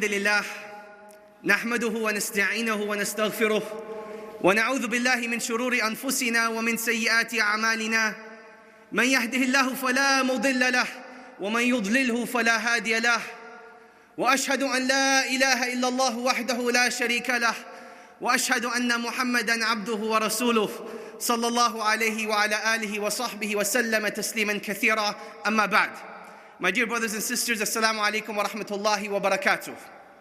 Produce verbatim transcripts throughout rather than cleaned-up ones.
الحمد لله نحمده ونستعينه ونستغفره ونعوذ بالله من شرور أنفسنا ومن سيئات أعمالنا من يهده الله فلا مضل له ومن يضلله فلا هادي له وأشهد أن لا إله إلا الله وحده لا شريك له وأشهد أن محمدًا عبده ورسوله صلى الله عليه وعلى آله وصحبه وسلم تسليمًا كثيرًا أما بعد. My dear brothers and sisters, Assalamu alaikum wa rahmatullahi wa barakatuh.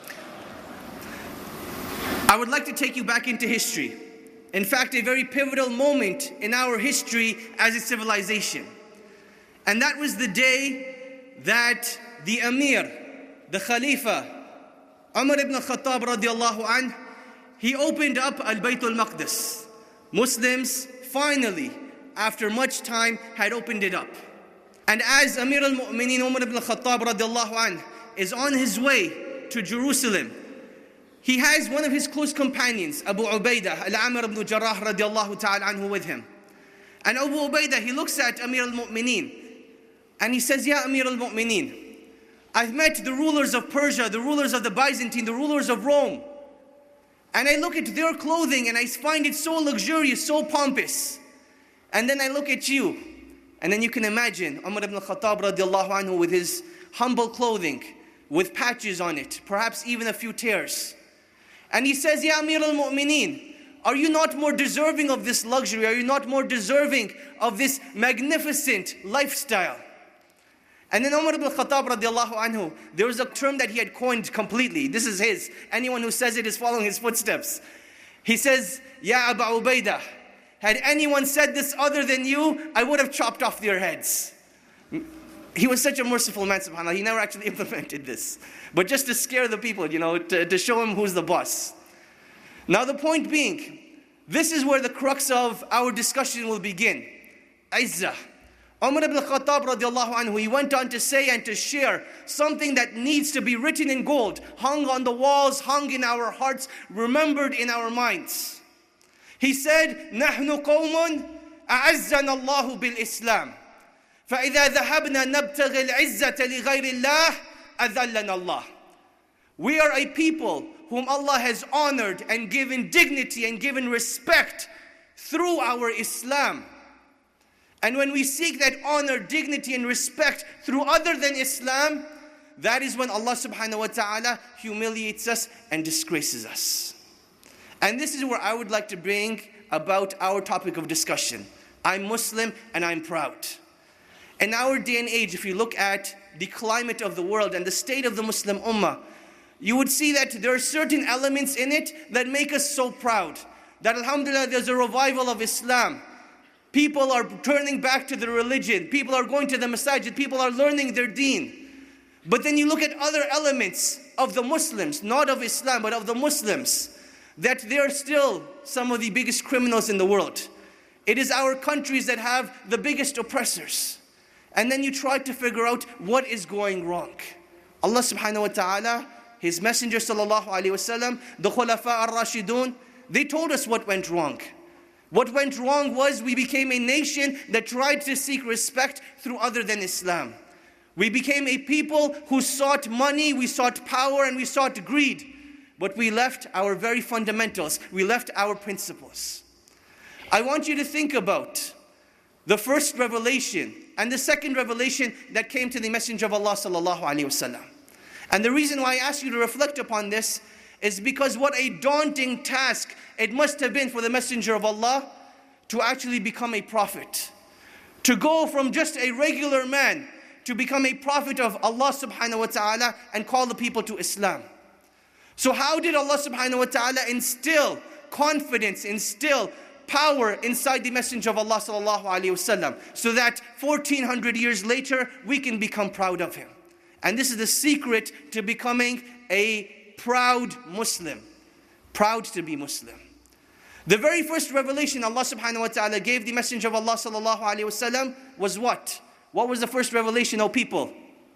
I would like to take you back into history. In fact, a very pivotal moment in our history as a civilization. And that was the day that the Amir, the Khalifa, Umar ibn Khattab radiallahu anh, he opened up Al-Bayt al-Maqdis. Muslims finally, after much time, had opened it up. And as Amir al-Mu'mineen Umar ibn Khattab radiallahu anh is on his way to Jerusalem, he has one of his close companions, Abu Ubaidah al-Amir ibn Jarrah radiallahu ta'ala anhu with him. And Abu Ubaidah, he looks at Amir al-Mu'mineen and he says, Ya Amir al-Mu'mineen, I've met the rulers of Persia, the rulers of the Byzantine, the rulers of Rome. And I look at their clothing and I find it so luxurious, so pompous. And then I look at you. And then you can imagine Umar ibn Khattab radiallahu anhu with his humble clothing, with patches on it, perhaps even a few tears. And he says, Ya Amir al-Mu'mineen, are you not more deserving of this luxury? Are you not more deserving of this magnificent lifestyle? And then Umar ibn Khattab radiallahu anhu, there was a term that he had coined completely. This is his. Anyone who says it is following his footsteps. He says, Ya Abu Ubaidah, had anyone said this other than you, I would have chopped off their heads. He was such a merciful man, subhanAllah. He never actually implemented this. But just to scare the people, you know, to, to show him who's the boss. Now the point being, this is where the crux of our discussion will begin. Izzah. Umar ibn Khattab radiallahu anhu, he went on to say and to share something that needs to be written in gold, hung on the walls, hung in our hearts, remembered in our minds. He said, نحن قوم أعزنا الله بالإسلام فإذا ذهبنا نبتغي العزة لغير الله أذلنا الله. We are a people whom Allah has honored and given dignity and given respect through our Islam. And when we seek that honor, dignity and respect through other than Islam, that is when Allah subhanahu wa ta'ala humiliates us and disgraces us. And this is where I would like to bring about our topic of discussion. I'm Muslim and I'm proud. In our day and age, if you look at the climate of the world and the state of the Muslim Ummah, you would see that there are certain elements in it that make us so proud. That alhamdulillah, there's a revival of Islam. People are turning back to their religion. People are going to the masajid. People are learning their deen. But then you look at other elements of the Muslims, not of Islam, but of the Muslims, that they are still some of the biggest criminals in the world. It is our countries that have the biggest oppressors. And then you try to figure out what is going wrong. Allah subhanahu wa ta'ala, His Messenger sallallahu alayhi wa sallam, the Khulafa ar-Rashidun, they told us what went wrong. What went wrong was we became a nation that tried to seek respect through other than Islam. We became a people who sought money, we sought power, and we sought greed. But we left our very fundamentals. We left our principles. I want you to think about the first revelation and the second revelation that came to the Messenger of Allah sallallahu alaihi wasallam. And the reason why I ask you to reflect upon this is because what a daunting task it must have been for the Messenger of Allah to actually become a prophet. To go from just a regular man to become a prophet of Allah subhanahu wa ta'ala and call the people to Islam. So how did Allah subhanahu wa ta'ala instill confidence, instill power inside the Messenger of Allah sallallahu alayhi wasallam, so that fourteen hundred years later we can become proud of him? And this is the secret to becoming a proud Muslim. Proud to be Muslim. The very first revelation Allah subhanahu wa ta'ala gave the Messenger of Allah sallallahu alayhi wasallam was what? What was the first revelation, O people?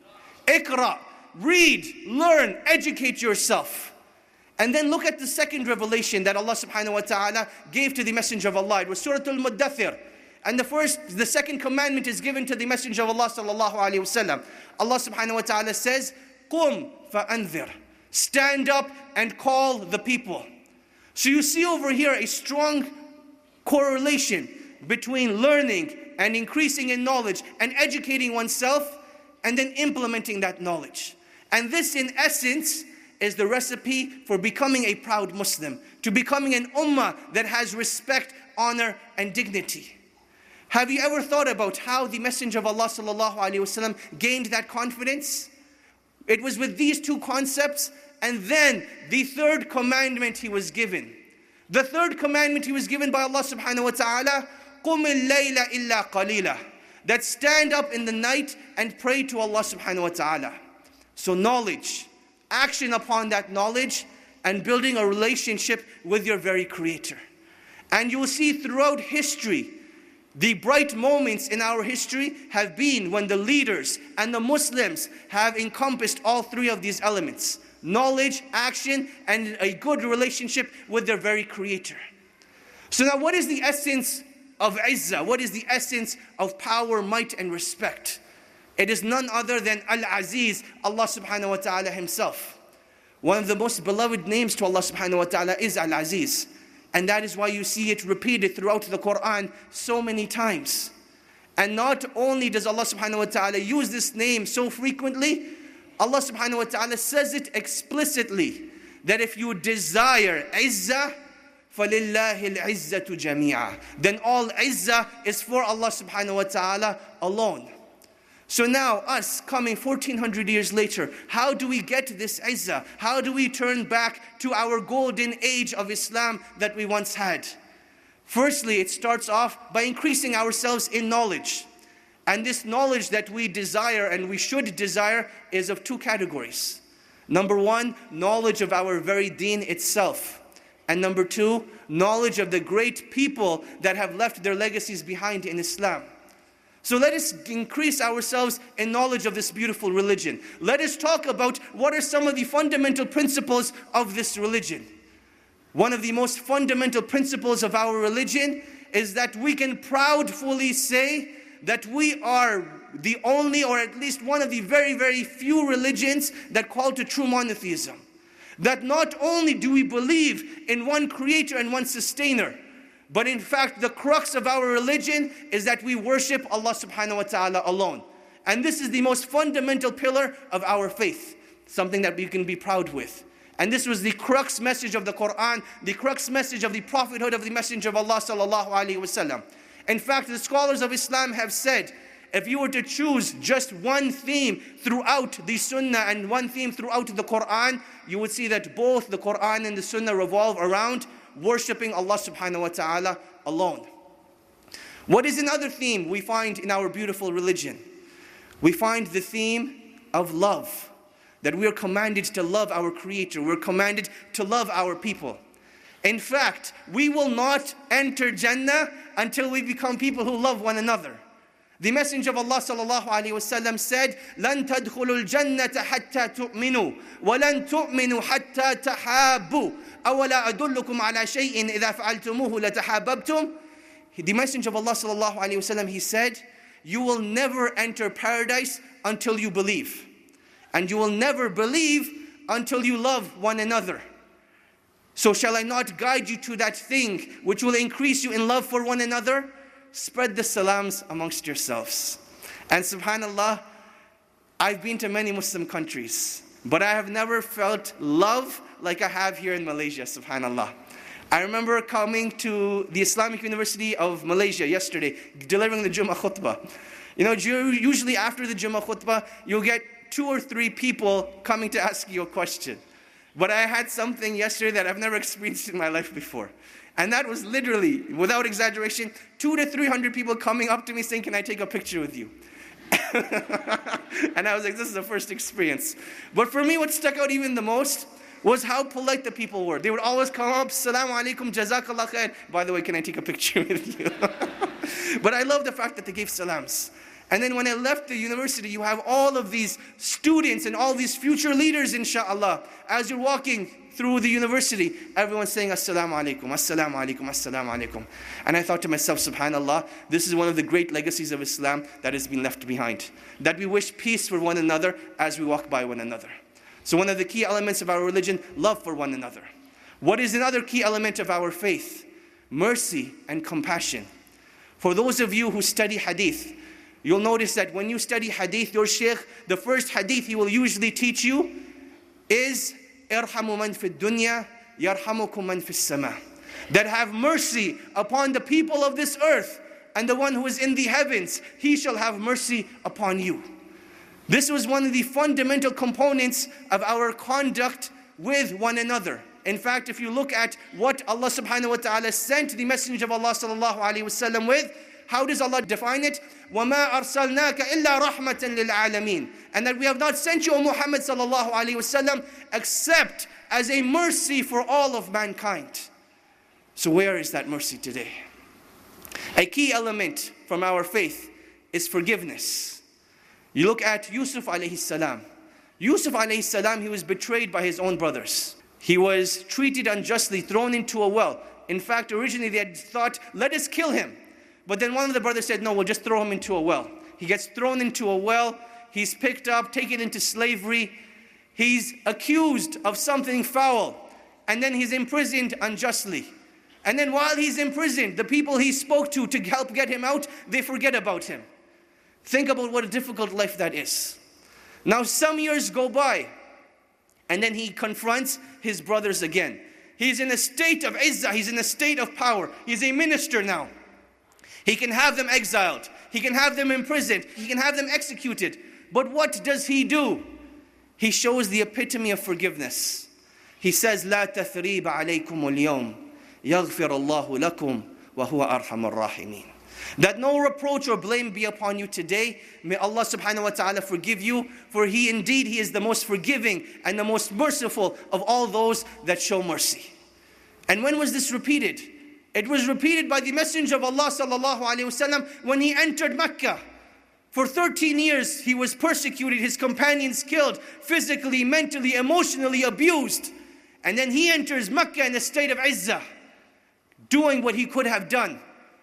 Iqra. Read, learn, educate yourself. And then look at the second revelation that Allah subhanahu wa ta'ala gave to the Messenger of Allah. It was Surah Al-Muddathir. And the first, the second commandment is given to the Messenger of Allah sallallahu alayhi wa sallam. Allah subhanahu wa ta'ala says, قُمْ فَأَنذِرْ. Stand up and call the people. So you see over here a strong correlation between learning and increasing in knowledge and educating oneself and then implementing that knowledge. And this in essence is the recipe for becoming a proud Muslim, to becoming an ummah that has respect, honor and dignity. Have you ever thought about how the Messenger of Allah sallallahu alaihi wasallam gained that confidence? It was with these two concepts, and then the third commandment he was given. The third commandment he was given by Allah subhanahu wa ta'ala, قُمِ اللَّيْلَ إِلَّا قَلِيلًا, that stand up in the night and pray to Allah subhanahu wa ta'ala. So knowledge, action upon that knowledge, and building a relationship with your very Creator. And you will see throughout history, the bright moments in our history have been when the leaders and the Muslims have encompassed all three of these elements: knowledge, action, and a good relationship with their very Creator. So now what is the essence of izzah? What is the essence of power, might, and respect? It is none other than Al-Aziz, Allah subhanahu wa ta'ala himself. One of the most beloved names to Allah subhanahu wa ta'ala is Al-Aziz. And that is why you see it repeated throughout the Quran so many times. And not only does Allah subhanahu wa ta'ala use this name so frequently, Allah subhanahu wa ta'ala says it explicitly, that if you desire izzah, فَلِلَّهِ الْعِزَّةُ جَمِيعًا, then all izzah is for Allah subhanahu wa ta'ala alone. So now, us coming fourteen hundred years later, how do we get this izzah? How do we turn back to our golden age of Islam that we once had? Firstly, it starts off by increasing ourselves in knowledge. And this knowledge that we desire and we should desire is of two categories. Number one, knowledge of our very deen itself. And number two, knowledge of the great people that have left their legacies behind in Islam. So let us increase ourselves in knowledge of this beautiful religion. Let us talk about what are some of the fundamental principles of this religion. One of the most fundamental principles of our religion is that we can proudly say that we are the only, or at least one of the very, very few religions that call to true monotheism. That not only do we believe in one creator and one sustainer, but in fact, the crux of our religion is that we worship Allah subhanahu wa ta'ala alone. And this is the most fundamental pillar of our faith, something that we can be proud with. And this was the crux message of the Quran, the crux message of the prophethood of the Messenger of Allah sallallahu alaihi wasallam. In fact, the scholars of Islam have said, if you were to choose just one theme throughout the Sunnah and one theme throughout the Quran, you would see that both the Quran and the Sunnah revolve around worshipping Allah subhanahu wa ta'ala alone. What is another theme we find in our beautiful religion? We find the theme of love. That we are commanded to love our Creator. We're commanded to love our people. In fact, we will not enter Jannah until we become people who love one another. The Messenger of Allah sallallahu alaihi wasallam said, لَن تَدْخُلُوا الْجَنَّةَ حَتَّى تُؤْمِنُوا وَلَن تُؤْمِنُوا حَتَّى تَحَابُوا أَوَلَا أَدُلُّكُمْ عَلَى شَيْءٍ إِذَا فَعَلْتُمُوهُ لَتَحَابَبْتُمْ. The Messenger of Allah sallallahu alaihi wasallam, he said, you will never enter paradise until you believe. And you will never believe until you love one another. So shall I not guide you to that thing which will increase you in love for one another? Spread the salams amongst yourselves. And subhanallah, I've been to many Muslim countries, but I have never felt love like I have here in Malaysia, subhanallah. I remember coming to the Islamic University of Malaysia yesterday, delivering the Jummah khutbah. You know, usually after the Jummah khutbah, you'll get two or three people coming to ask you a question. But I had something yesterday that I've never experienced in my life before. And that was literally, without exaggeration, two to three hundred people coming up to me saying, can I take a picture with you? And I was like, this is the first experience. But for me, what stuck out even the most was how polite the people were. They would always come up, Assalamu alaikum, jazakallah khair. By the way, can I take a picture with you? But I love the fact that they gave salams. And then when I left the university, you have all of these students and all these future leaders, inshallah. As you're walking through the university, everyone's saying, Assalamu alaikum, Assalamu alaikum, Assalamu alaikum. And I thought to myself, subhanallah, this is one of the great legacies of Islam that has been left behind. That we wish peace for one another as we walk by one another. So one of the key elements of our religion, love for one another. What is another key element of our faith? Mercy and compassion. For those of you who study hadith, you'll notice that when you study hadith, your shaykh, the first hadith he will usually teach you is irhamu man fi dunya yarhamukum man fi sama. That have mercy upon the people of this earth, and the one who is in the heavens, he shall have mercy upon you. This was one of the fundamental components of our conduct with one another. In fact, if you look at what Allah subhanahu wa ta'ala sent the Messenger of Allah sallallahu alayhi wa sallam with, how does Allah define it? وَمَا أَرْسَلْنَاكَ إِلَّا رَحْمَةً لِلْعَالَمِينَ. And that we have not sent you, O Muhammad sallallahu alayhi wa sallam, except as a mercy for all of mankind. So where is that mercy today? A key element from our faith is forgiveness. You look at Yusuf alayhi salam. Yusuf alayhi salam, he was betrayed by his own brothers. He was treated unjustly, thrown into a well. In fact, originally they had thought, let us kill him. But then one of the brothers said, no, we'll just throw him into a well. He gets thrown into a well. He's picked up, taken into slavery. He's accused of something foul. And then he's imprisoned unjustly. And then while he's imprisoned, the people he spoke to to help get him out, they forget about him. Think about what a difficult life that is. Now some years go by, and then he confronts his brothers again. He's in a state of izzah, he's in a state of power. He's a minister now. He can have them exiled. He can have them imprisoned. He can have them executed. But what does he do? He shows the epitome of forgiveness. He says, لا تثريب عليكم اليوم يغفر الله لكم وهو أرحم الراحمين. That no reproach or blame be upon you today. May Allah subhanahu wa ta'ala forgive you, for He indeed, He is the most forgiving and the most merciful of all those that show mercy. And when was this repeated? It was repeated by the Messenger of Allah sallallahu alayhi wasallam when he entered Mecca. For thirteen years he was persecuted, his companions killed, physically, mentally, emotionally abused. And then he enters Mecca in a state of izzah, doing what he could have done.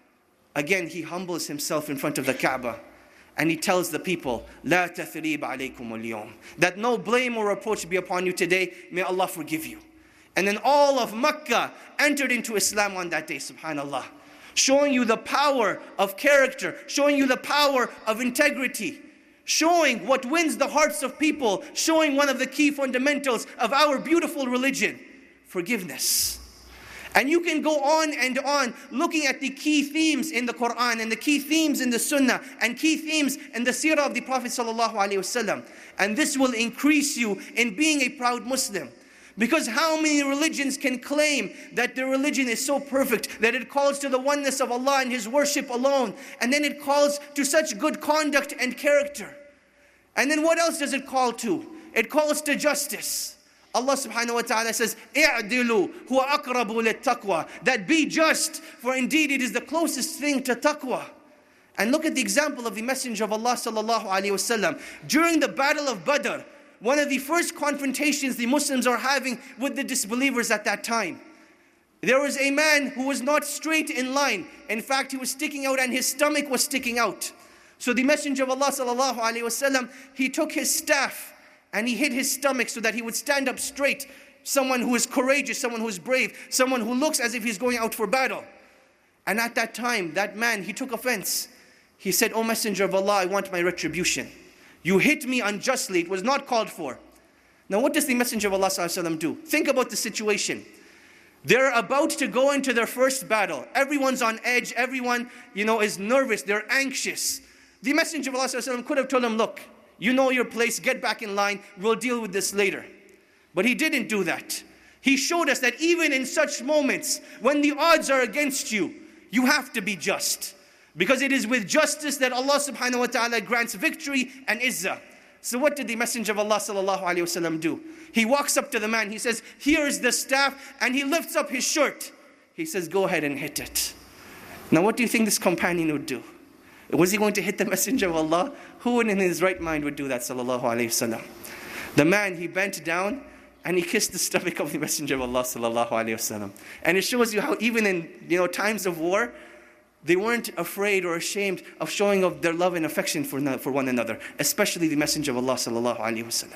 Again, he humbles himself in front of the Kaaba and he tells the people, لا تثريب عليكم اليوم, that no blame or reproach be upon you today. May Allah forgive you. And then all of Mecca entered into Islam on that day, subhanallah. Showing you the power of character, showing you the power of integrity, showing what wins the hearts of people, showing one of the key fundamentals of our beautiful religion, forgiveness. And you can go on and on looking at the key themes in the Quran and the key themes in the Sunnah and key themes in the Seerah of the Prophet sallallahu alaihi wasallam. And this will increase you in being a proud Muslim. Because how many religions can claim that their religion is so perfect, that it calls to the oneness of Allah and His worship alone, and then it calls to such good conduct and character. And then what else does it call to? It calls to justice. Allah subhanahu wa ta'ala says, اِعْدِلُوا هُوَ أَقْرَبُ لِلتَّقْوَى, that be just, for indeed it is the closest thing to taqwa. And look at the example of the Messenger of Allah sallallahu alayhi wasallam. During the Battle of Badr, one of the first confrontations the Muslims are having with the disbelievers at that time. There was a man who was not straight in line. In fact, he was sticking out and his stomach was sticking out. So the Messenger of Allah sallallahu alaihi wasallam, he took his staff and he hit his stomach so that he would stand up straight. Someone who is courageous, someone who is brave, someone who looks as if he's going out for battle. And at that time, that man, he took offense. He said, "O Messenger of Allah, I want my retribution. You hit me unjustly. It was not called for." Now what does the Messenger of Allah sallallahu alaihi wasallam do? Think about the situation. They're about to go into their first battle. Everyone's on edge. Everyone, you know, is nervous. They're anxious. The Messenger of Allah sallallahu alaihi wasallam could have told them, "Look, you know your place. Get back in line. We'll deal with this later." But he didn't do that. He showed us that even in such moments, when the odds are against you, you have to be just. Because it is with justice that Allah subhanahu wa ta'ala grants victory and izzah. So what did the Messenger of Allah sallallahu alaihi wasallam do? He walks up to the man, he says, "Here is the staff," and he lifts up his shirt. He says, "Go ahead and hit it." Now what do you think this companion would do? Was he going to hit the Messenger of Allah? Who in his right mind would do that, sallallahu alaihi wasallam? The man, he bent down and he kissed the stomach of the Messenger of Allah sallallahu alaihi wasallam. And it shows you how even in, you know, times of war, they weren't afraid or ashamed of showing of their love and affection for, for one another, especially the Messenger of Allah sallallahu alaihi wasallam.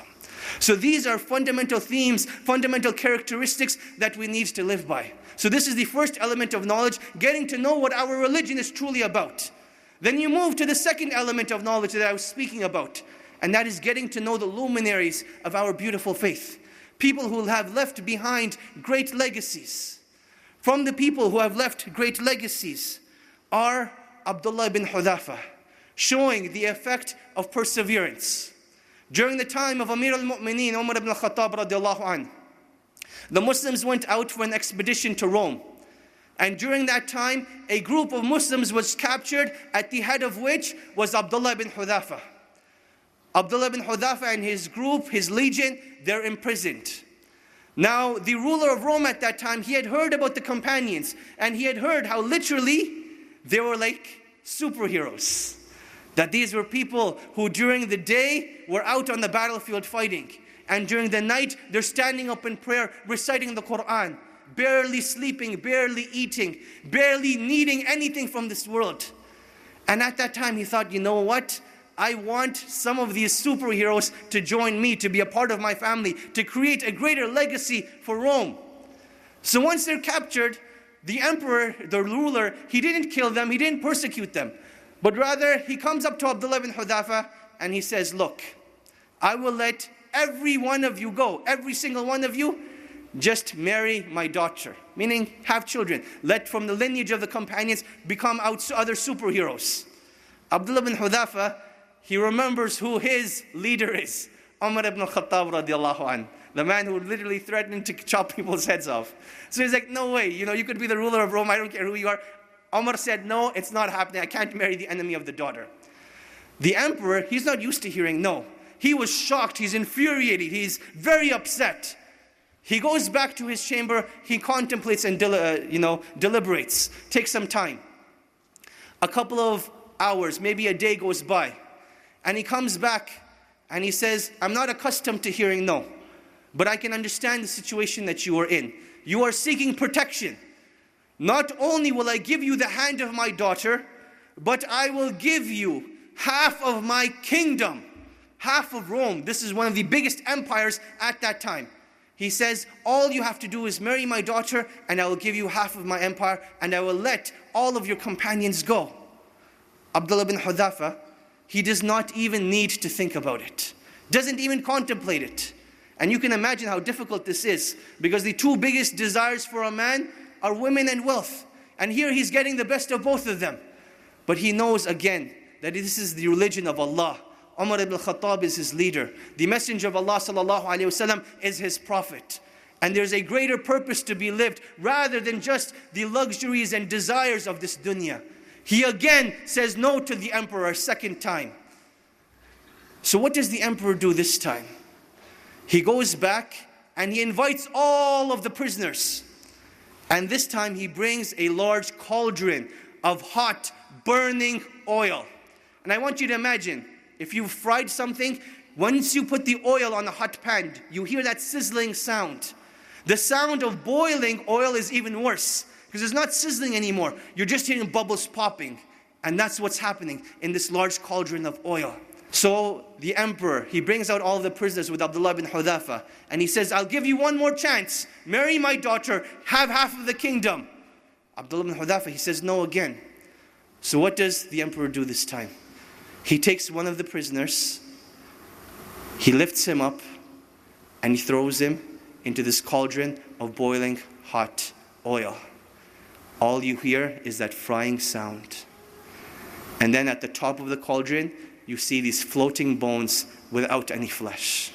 So these are fundamental themes, fundamental characteristics that we need to live by. So this is the first element of knowledge, getting to know what our religion is truly about. Then you move to the second element of knowledge that I was speaking about, and that is getting to know the luminaries of our beautiful faith. People who have left behind great legacies. From the people who have left great legacies are Abdullah ibn Hudhafa, showing the effect of perseverance. During the time of Amir al-Mu'mineen, Umar ibn al-Khattab radiallahu anh, the Muslims went out for an expedition to Rome. And during that time, a group of Muslims was captured, at the head of which was Abdullah ibn Hudhafa. Abdullah ibn Hudhafa and his group, his legion, they're imprisoned. Now, the ruler of Rome at that time, he had heard about the companions, and he had heard how literally they were like superheroes. That these were people who during the day were out on the battlefield fighting, and during the night they're standing up in prayer, reciting the Quran, barely sleeping, barely eating, barely needing anything from this world. And at that time he thought, you know what? I want some of these superheroes to join me, to be a part of my family, to create a greater legacy for Rome. So once they're captured, the emperor, the ruler, he didn't kill them, he didn't persecute them. But rather, he comes up to Abdullah ibn Hudhafa and he says, look, I will let every one of you go, every single one of you, just marry my daughter. Meaning, have children. Let from the lineage of the companions become out other superheroes. Abdullah ibn Hudhafa, he remembers who his leader is. Umar ibn al-Khattab radiallahu anh. The man who literally threatened to chop people's heads off. So he's like, no way, you know, you could be the ruler of Rome, I don't care who you are. Umar said, no, it's not happening. I can't marry the enemy of the daughter. The emperor, he's not used to hearing no. He was shocked. He's infuriated. He's very upset. He goes back to his chamber. He contemplates and uh, you know, deliberates. Takes some time. A couple of hours, maybe a day goes by. And he comes back and he says, I'm not accustomed to hearing no. But I can understand the situation that you are in. You are seeking protection. Not only will I give you the hand of my daughter, but I will give you half of my kingdom, half of Rome. This is one of the biggest empires at that time. He says, all you have to do is marry my daughter, and I will give you half of my empire, and I will let all of your companions go. Abdullah bin Hudhafa, he does not even need to think about it. Doesn't even contemplate it. And you can imagine how difficult this is, because the two biggest desires for a man are women and wealth. And here he's getting the best of both of them. But he knows again that this is the religion of Allah. Umar ibn al-Khattab is his leader. The Messenger of Allah sallallahu alayhi wasallam is his prophet. And there's a greater purpose to be lived rather than just the luxuries and desires of this dunya. He again says no to the emperor a second time. So what does the emperor do this time? He goes back and he invites all of the prisoners. And this time he brings a large cauldron of hot, burning oil. And I want you to imagine, if you've fried something, once you put the oil on a hot pan, you hear that sizzling sound. The sound of boiling oil is even worse, because it's not sizzling anymore. You're just hearing bubbles popping. And that's what's happening in this large cauldron of oil. So the emperor, he brings out all of the prisoners with Abdullah bin Hudhafa, and he says, I'll give you one more chance. Marry my daughter, have half of the kingdom. Abdullah bin Hudhafa, he says no again. So what does the emperor do this time? He takes one of the prisoners, he lifts him up, and he throws him into this cauldron of boiling hot oil. All you hear is that frying sound. And then at the top of the cauldron, you see these floating bones without any flesh.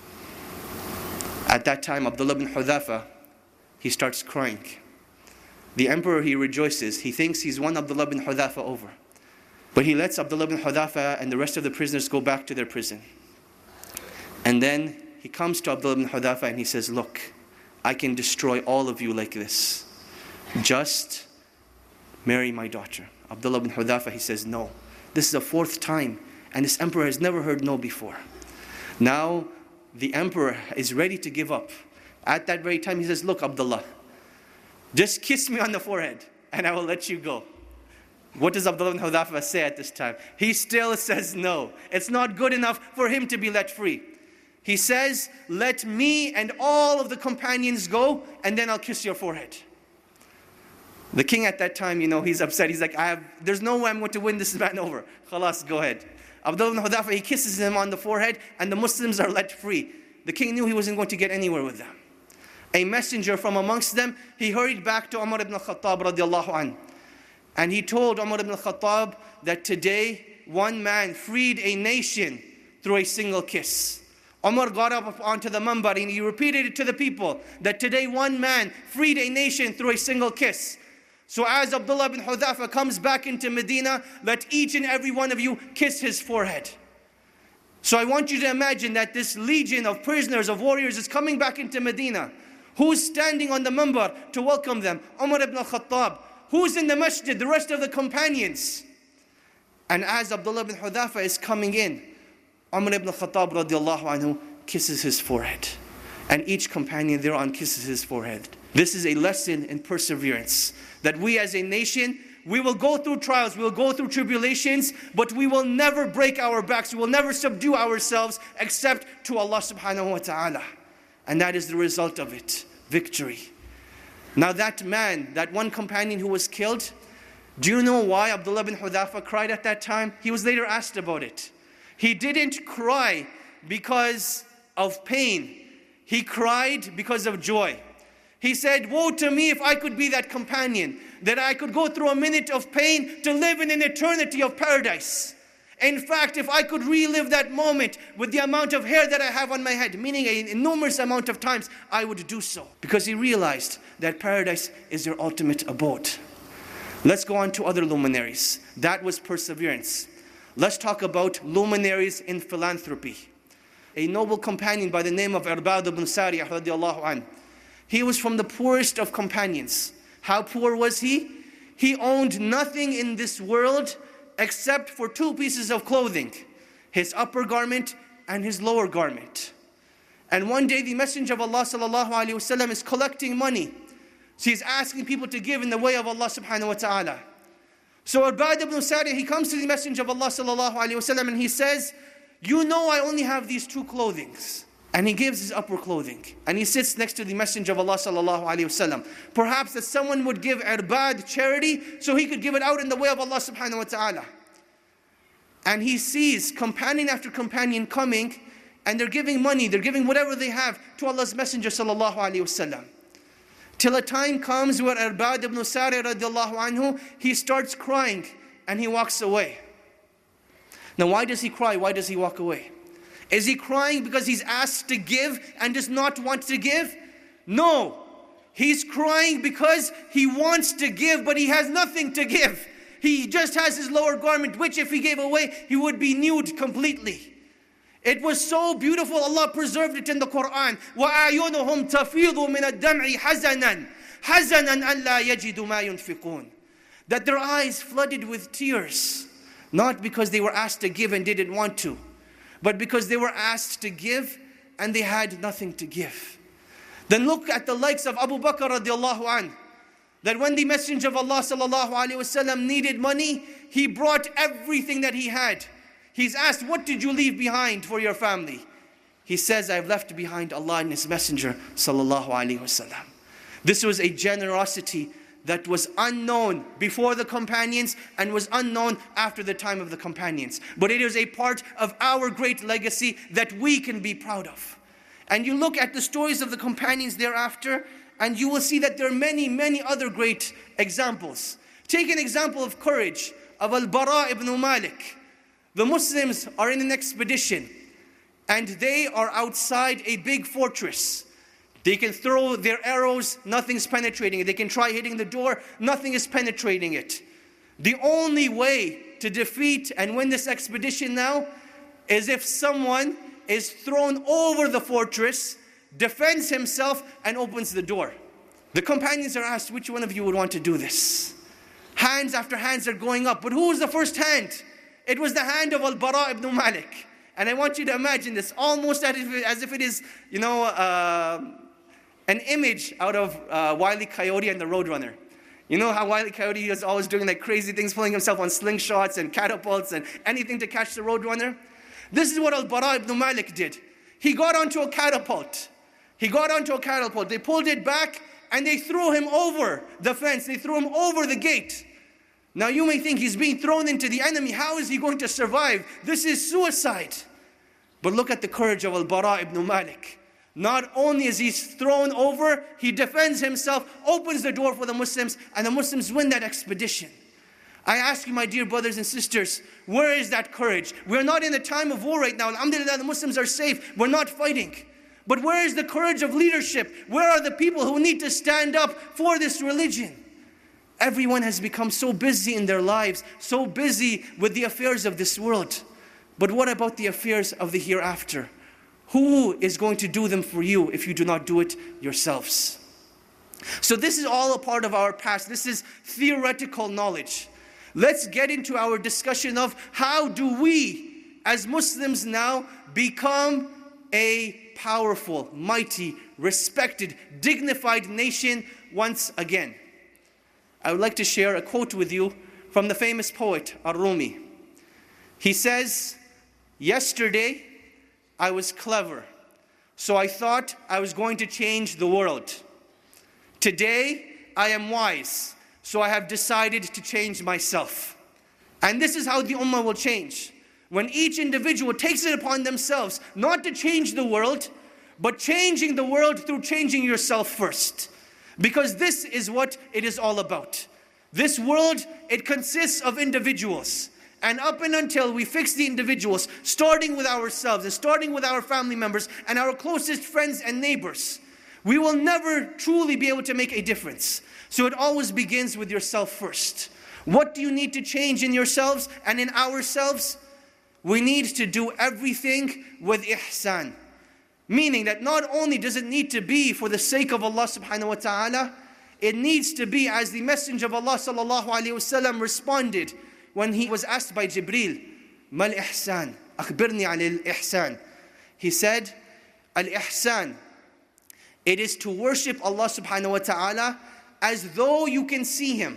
At that time, Abdullah bin Hudhafa, he starts crying. The emperor, he rejoices. He thinks he's won Abdullah bin Hudhafa over. But he lets Abdullah bin Hudhafa and the rest of the prisoners go back to their prison. And then he comes to Abdullah bin Hudhafa and he says, look, I can destroy all of you like this. Just marry my daughter. Abdullah bin Hudhafa, he says, no. This is the fourth time. And this emperor has never heard no before. Now, the emperor is ready to give up. At that very time, he says, look, Abdullah, just kiss me on the forehead, and I will let you go. What does Abdullah bin Hudhafa say at this time? He still says no. It's not good enough for him to be let free. He says, let me and all of the companions go, and then I'll kiss your forehead. The king at that time, you know, he's upset. He's like, I have, there's no way I'm going to win this man over. Khalas, go ahead. Abdullah ibn Hudhafa, he kisses him on the forehead, and the Muslims are let free. The king knew he wasn't going to get anywhere with them. A messenger from amongst them, he hurried back to Umar ibn al-Khattab radiallahu anhu. And he told Umar ibn al-Khattab that today, one man freed a nation through a single kiss. Umar got up onto the minbar and he repeated it to the people that today one man freed a nation through a single kiss. So as Abdullah ibn Hudhafa comes back into Medina, let each and every one of you kiss his forehead. So I want you to imagine that this legion of prisoners, of warriors is coming back into Medina. Who's standing on the minbar to welcome them? Umar ibn al-Khattab. Who's in the masjid? The rest of the companions. And as Abdullah ibn Hudhafa is coming in, Umar ibn al-Khattab radiallahu anhu kisses his forehead. And each companion thereon kisses his forehead. This is a lesson in perseverance. That we as a nation, we will go through trials, we will go through tribulations, but we will never break our backs, we will never subdue ourselves except to Allah subhanahu wa ta'ala. And that is the result of it, victory. Now that man, that one companion who was killed, do you know why Abdullah ibn Hudhafa cried at that time? He was later asked about it. He didn't cry because of pain. He cried because of joy. He said, woe to me if I could be that companion, that I could go through a minute of pain to live in an eternity of paradise. In fact, if I could relive that moment with the amount of hair that I have on my head, meaning an enormous amount of times, I would do so. Because he realized that paradise is their ultimate abode. Let's go on to other luminaries. That was perseverance. Let's talk about luminaries in philanthropy. A noble companion by the name of Irbad ibn Sariyah radiallahu anhu. He was from the poorest of companions. How poor was he? He owned nothing in this world except for two pieces of clothing, his upper garment and his lower garment. And one day the Messenger of Allah sallallahu alaihi wasallam is collecting money. So he's asking people to give in the way of Allah subhanahu wa ta'ala. So Irbad ibn Sariyah, he comes to the Messenger of Allah sallallahu alaihi wasallam and he says, you know I only have these two clothings. And he gives his upper clothing. And he sits next to the Messenger of Allah sallallahu alaihi wasallam. Perhaps that someone would give Irbad charity so he could give it out in the way of Allah subhanahu wa ta'ala. And he sees companion after companion coming and they're giving money, they're giving whatever they have to Allah's Messenger sallallahu alaihi wasallam. Till a time comes where Irbad ibn Sariyah radiallahu anhu, he starts crying and he walks away. Now why does he cry? Why does he walk away? Is he crying because he's asked to give and does not want to give? No. He's crying because he wants to give but he has nothing to give. He just has his lower garment, which if he gave away, he would be nude completely. It was so beautiful, Allah preserved it in the Quran. وَأَعْيُنُهُمْ تَفِيضُ مِنَ الدَّمْعِ حَزَنًا حَزَنًا أَلَّا يَجِدُ مَا يُنْفِقُونَ. That their eyes flooded with tears. Not because they were asked to give and didn't want to, but because they were asked to give and they had nothing to give. Then look at the likes of Abu Bakr radiallahu anhu. That when the Messenger of Allah sallallahu alaihi wasallam needed money, he brought everything that he had. He's asked, what did you leave behind for your family? He says, I've left behind Allah and His Messenger sallallahu alaihi wasallam. This was a generosity that was unknown before the companions and was unknown after the time of the companions. But it is a part of our great legacy that we can be proud of. And you look at the stories of the companions thereafter, and you will see that there are many, many other great examples. Take an example of courage of Al-Bara ibn Malik. The Muslims are in an expedition and they are outside a big fortress. They can throw their arrows, nothing's penetrating it. They can try hitting the door, nothing is penetrating it. The only way to defeat and win this expedition now is if someone is thrown over the fortress, defends himself, and opens the door. The companions are asked, which one of you would want to do this? Hands after hands are going up. But who was the first hand? It was the hand of Al-Bara ibn Malik. And I want you to imagine this almost as if, as if it is, you know, uh, an image out of uh, Wile E. Coyote and the Roadrunner. You know how Wile E. Coyote is always doing like crazy things, pulling himself on slingshots and catapults and anything to catch the Roadrunner? This is what Al-Bara ibn Malik did. He got onto a catapult. He got onto a catapult. They pulled it back and they threw him over the fence. They threw him over the gate. Now you may think he's being thrown into the enemy. How is he going to survive? This is suicide. But look at the courage of Al-Bara ibn Malik. Not only is he thrown over, he defends himself, opens the door for the Muslims, and the Muslims win that expedition. I ask you, my dear brothers and sisters, where is that courage? We're not in a time of war right now. Alhamdulillah, the Muslims are safe. We're not fighting. But where is the courage of leadership? Where are the people who need to stand up for this religion? Everyone has become so busy in their lives, so busy with the affairs of this world. But what about the affairs of the hereafter? Who is going to do them for you if you do not do it yourselves? So this is all a part of our past. This is theoretical knowledge. Let's get into our discussion of how do we, as Muslims now, become a powerful, mighty, respected, dignified nation once again. I would like to share a quote with you from the famous poet Ar-Rumi. He says, "Yesterday I was clever, so I thought I was going to change the world. Today I am wise, so I have decided to change myself." And this is how the ummah will change. When each individual takes it upon themselves not to change the world, but changing the world through changing yourself first. Because this is what it is all about. This world, it consists of individuals. And up and until we fix the individuals, starting with ourselves and starting with our family members and our closest friends and neighbors, we will never truly be able to make a difference. So it always begins with yourself first. What do you need to change in yourselves and in ourselves? We need to do everything with ihsan. Meaning that not only does it need to be for the sake of Allah subhanahu wa ta'ala, it needs to be as the Messenger of Allah sallallahu alayhi wa sallam responded when he was asked by Jibreel, "Mal ihsan, akhbirni al ihsan." He said, "Al-ihsan, it is to worship Allah subhanahu wa ta'ala as though you can see Him.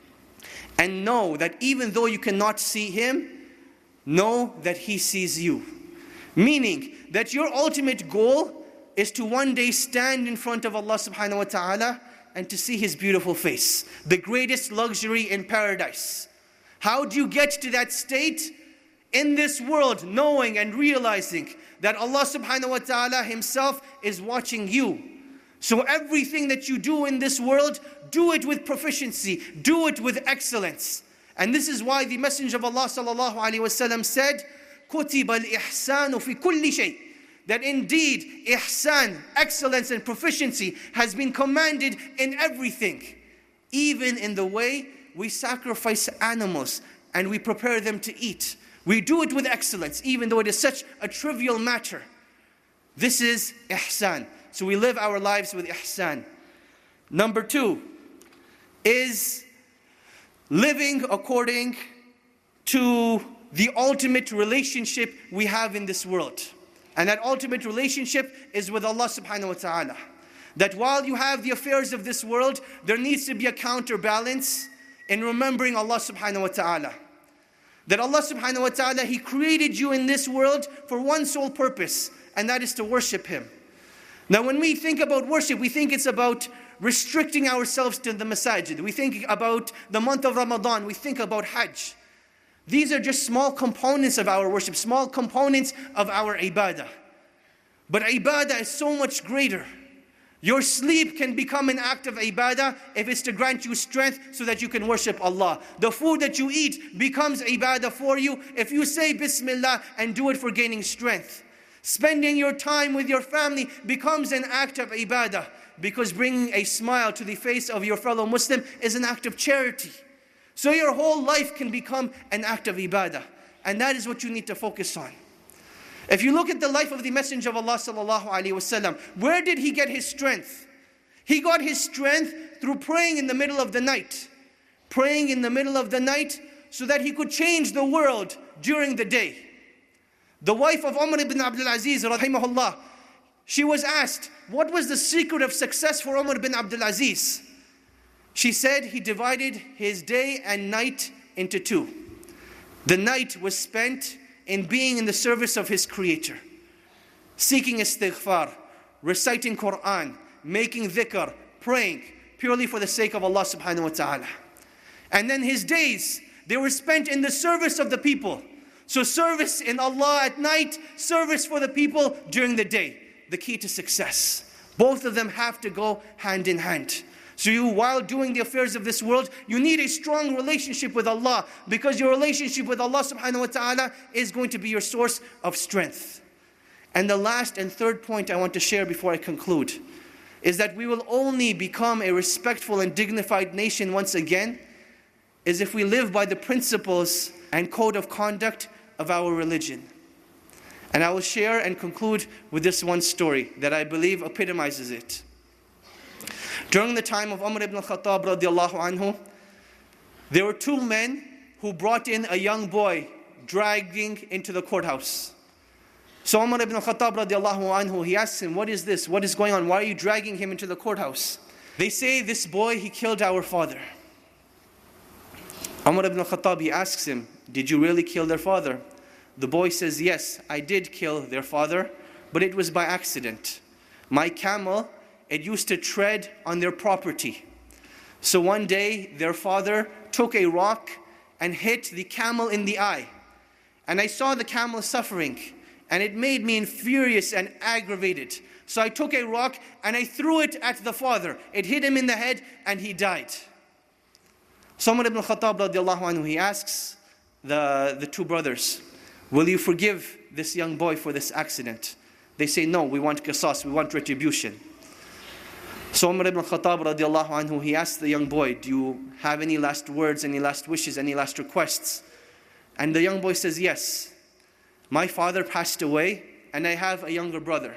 And know that even though you cannot see Him, know that He sees you." Meaning that your ultimate goal is to one day stand in front of Allah subhanahu wa ta'ala and to see His beautiful face. The greatest luxury in paradise. How do you get to that state? In this world, knowing and realizing that Allah subhanahu wa ta'ala Himself is watching you. So everything that you do in this world, do it with proficiency, do it with excellence. And this is why the Messenger of Allah sallallahu alaihi wasallam said, كُتِبَ الْإِحْسَانُ فِي كُلِّ شَيْءٍ. That indeed, ihsan, excellence and proficiency has been commanded in everything. Even in the way we sacrifice animals and we prepare them to eat. We do it with excellence, even though it is such a trivial matter. This is ihsan. So we live our lives with ihsan. Number two is living according to the ultimate relationship we have in this world. And that ultimate relationship is with Allah subhanahu wa ta'ala. That while you have the affairs of this world, there needs to be a counterbalance in remembering Allah subhanahu wa ta'ala. That Allah subhanahu wa ta'ala, He created you in this world for one sole purpose, and that is to worship Him. Now when we think about worship, we think it's about restricting ourselves to the masajid. We think about the month of Ramadan. We think about Hajj. These are just small components of our worship, small components of our ibadah. But ibadah is so much greater. Your sleep can become an act of ibadah if it's to grant you strength so that you can worship Allah. The food that you eat becomes ibadah for you if you say Bismillah and do it for gaining strength. Spending your time with your family becomes an act of ibadah because bringing a smile to the face of your fellow Muslim is an act of charity. So your whole life can become an act of ibadah. And that is what you need to focus on. If you look at the life of the Messenger of Allah sallallahu alaihi wasallam, where did he get his strength? He got his strength through praying in the middle of the night. Praying in the middle of the night so that he could change the world during the day. The wife of Umar ibn Abdul Aziz, rahimahullah, she was asked, what was the secret of success for Umar ibn Abdul Aziz? She said he divided his day and night into two. The night was spent in being in the service of his Creator. seeking istighfar, reciting Quran, making dhikr, praying, purely for the sake of Allah subhanahu wa ta'ala. And then his days, they were spent in the service of the people. So service in Allah at night, service for the people during the day. The key to success. Both of them have to go hand in hand. So you, while doing the affairs of this world, you need a strong relationship with Allah, because your relationship with Allah subhanahu wa ta'ala is going to be your source of strength. And the last and third point I want to share before I conclude is that we will only become a respectful and dignified nation once again is if we live by the principles and code of conduct of our religion. And I will share and conclude with this one story that I believe epitomizes it. During the time of Umar ibn al-Khattab radiallahu anhu, there were two men who brought in a young boy dragging into the courthouse. So Umar ibn al-Khattab radiallahu anhu, he asks him, what is this? What is going on? Why are you dragging him into the courthouse? They say, this boy, he killed our father. Umar ibn al-Khattab, he asks him, did you really kill their father? The boy says, yes, I did kill their father, but it was by accident. My camel, it used to tread on their property. So one day, their father took a rock and hit the camel in the eye. And I saw the camel suffering, and it made me furious and aggravated. So I took a rock and I threw it at the father. It hit him in the head and he died. So Umar ibn al-Khattab radiallahu anhu, he asks the, the two brothers, will you forgive this young boy for this accident? They say, no, we want qisas, we want retribution. So Umar ibn al-Khattab radiallahu anhu, he asks the young boy, do you have any last words, any last wishes, any last requests? And the young boy says, yes. My father passed away and I have a younger brother.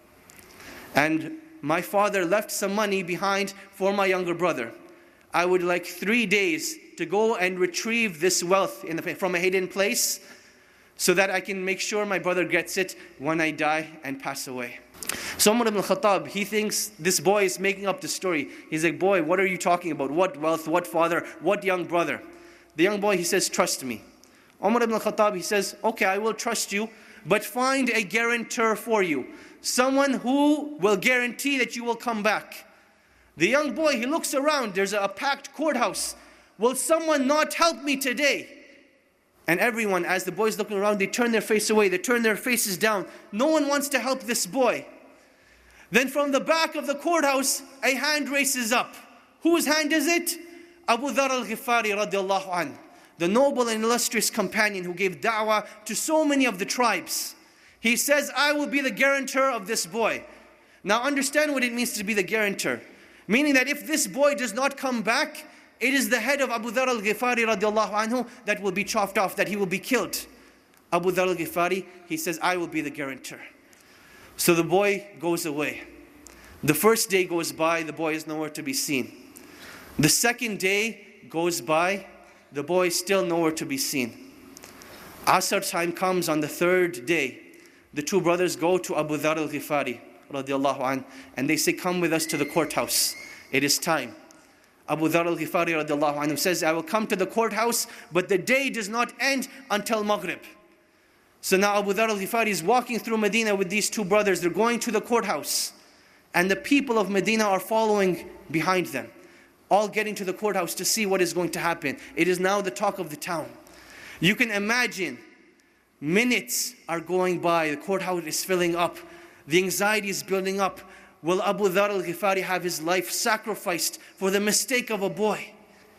And my father left some money behind for my younger brother. I would like three days to go and retrieve this wealth in the, from a hidden place so that I can make sure my brother gets it when I die and pass away. So Umar ibn al-Khattab, he thinks this boy is making up the story. He's like, boy, what are you talking about? What wealth, what father, what young brother? The young boy, he says, trust me. Umar ibn al-Khattab, he says, okay, I will trust you, but find a guarantor for you. Someone who will guarantee that you will come back. The young boy, he looks around, there's a packed courthouse. Will someone not help me today? And everyone, as the boy's looking around, they turn their face away, they turn their faces down. No one wants to help this boy. Then from the back of the courthouse, a hand races up. Whose hand is it? Abu Dharr al-Ghifari radiallahu anhu, the noble and illustrious companion who gave da'wah to so many of the tribes. He says, I will be the guarantor of this boy. Now understand what it means to be the guarantor. Meaning that if this boy does not come back, it is the head of Abu Dharr al-Ghifari radiallahu anhu that will be chopped off, that he will be killed. Abu Dharr al-Ghifari, he says, I will be the guarantor. So the boy goes away. The first day goes by, the boy is nowhere to be seen. The second day goes by, the boy is still nowhere to be seen. Asr time comes on the third day. The two brothers go to Abu Dharr al-Ghifari radiallahu anhu, and they say, come with us to the courthouse. It is time. Abu Dharr al-Ghifari radiallahu anhu says, I will come to the courthouse, but the day does not end until Maghrib. So now Abu Dharr al-Ghifari is walking through Medina with these two brothers. They're going to the courthouse. And the people of Medina are following behind them, all getting to the courthouse to see what is going to happen. It is now the talk of the town. You can imagine, minutes are going by, the courthouse is filling up, the anxiety is building up. Will Abu Dharr al-Ghifari have his life sacrificed for the mistake of a boy?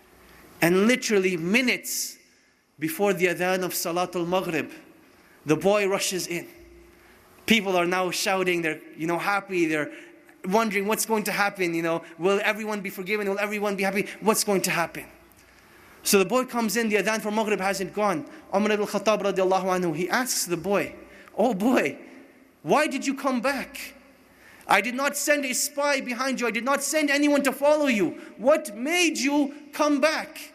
And literally minutes before the adhan of Salatul Maghrib, the boy rushes in. People are now shouting, they're you know happy, they're wondering what's going to happen, you know, will everyone be forgiven, will everyone be happy, what's going to happen? So the boy comes in, the adhan for Maghrib hasn't gone. Umar ibn al-Khattab radiallahu anhu, he asks the boy, oh boy, why did you come back? I did not send a spy behind you, I did not send anyone to follow you. What made you come back?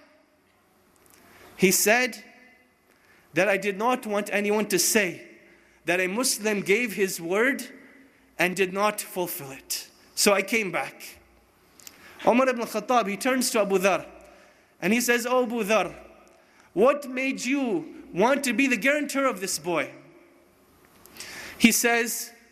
He said that I did not want anyone to say that a Muslim gave his word and did not fulfill it. So I came back. Umar ibn al-Khattab, he turns to Abu Dharr and he says, oh Abu Dharr, what made you want to be the guarantor of this boy? He says,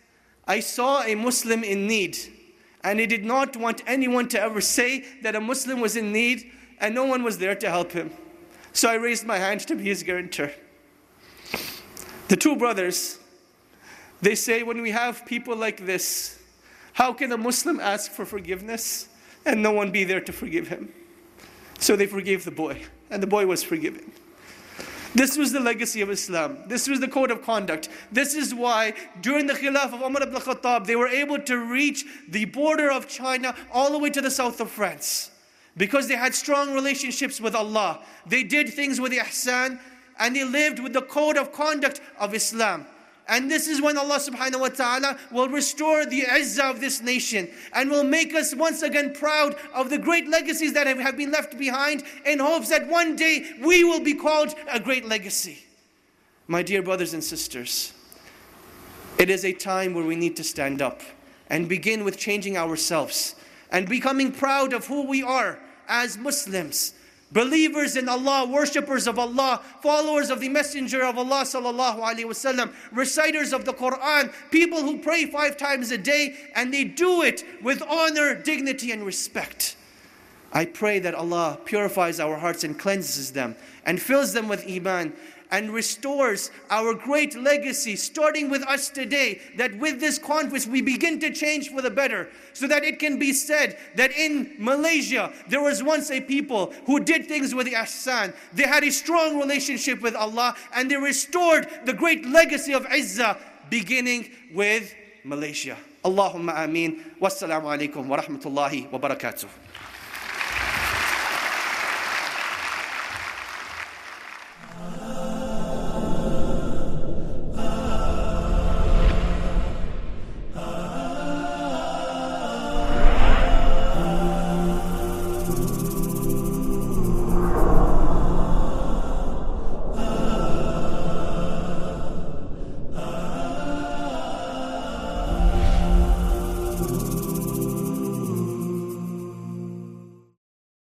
I saw a Muslim in need, and I did not want anyone to ever say that a Muslim was in need and no one was there to help him. So I raised my hand to be his guarantor. The two brothers, they say, when we have people like this, how can a Muslim ask for forgiveness and no one be there to forgive him? So they forgave the boy, and the boy was forgiven. This was the legacy of Islam. This was the code of conduct. This is why during the Khilaf of Umar ibn Khattab, they were able to reach the border of China all the way to the south of France. Because they had strong relationships with Allah. They did things with ihsan, and they lived with the code of conduct of Islam. And this is when Allah subhanahu wa ta'ala will restore the izzah of this nation and will make us once again proud of the great legacies that have been left behind, in hopes that one day we will be called a great legacy. My dear brothers and sisters, it is a time where we need to stand up and begin with changing ourselves and becoming proud of who we are as Muslims. Believers in Allah, worshippers of Allah, followers of the Messenger of Allah sallallahu alaihi wasallam, reciters of the Quran, people who pray five times a day, and they do it with honor, dignity, and respect. I pray that Allah purifies our hearts and cleanses them and fills them with iman and restores our great legacy, starting with us today, that with this conference we begin to change for the better, so that it can be said that in Malaysia there was once a people who did things with ihsan. They had a strong relationship with Allah, and they restored the great legacy of izzah, beginning with Malaysia. Allahumma ameen. Wassalamu alaikum wa rahmatullahi wa barakatuh.